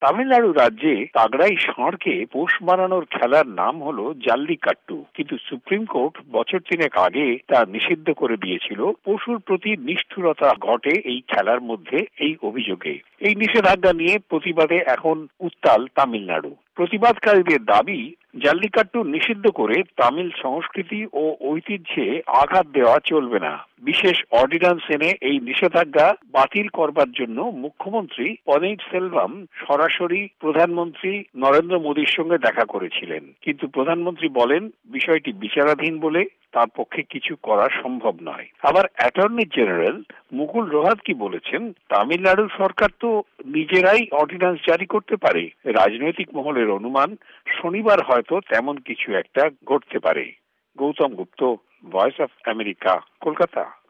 তামিলনাড়ু রাজ্যে তাগড়াই ষাঁড়কে পোষ মানানোর খেলার নাম হলো জাল্লিকাট্টু, কিন্তু সুপ্রিম কোর্ট বছর তিনেক আগে তা নিষিদ্ধ করে দিয়েছিল। পশুর প্রতি নিষ্ঠুরতা ঘটে এই খেলার মধ্যে এই অভিযোগে। এই নিষেধাজ্ঞা নিয়ে প্রতিবাদে এখন উত্তাল তামিলনাড়ু। প্রতিবাদকারীদের দাবি, জাল্লিকাট্টু নিষিদ্ধ করে তামিল সংস্কৃতি ও ঐতিহ্যে আঘাত দেওয়া চলবে না। বিশেষ অর্ডিন্যান্স এনে এই নিষেধাজ্ঞা বাতিল করবার জন্য মুখ্যমন্ত্রী পনিরসেলভাম সরাসরি প্রধানমন্ত্রী নরেন্দ্র মোদীর সঙ্গে দেখা করেছিলেন, কিন্তু প্রধানমন্ত্রী বলেন বিষয়টি বিচারাধীন বলে তার পক্ষে কিছু করা সম্ভব নয়। আবার অ্যাটর্নি জেনারেল মুকুল রোহাতগি বলেছেন, তামিলনাড়ু সরকার তো নিজেরাই অর্ডিন্যান্স জারি করতে পারে। রাজনৈতিক মহলের অনুমান, শনিবার হয়তো তেমন কিছু একটা ঘটতে পারে। Gautam Gupta, Voice of America, Kolkata.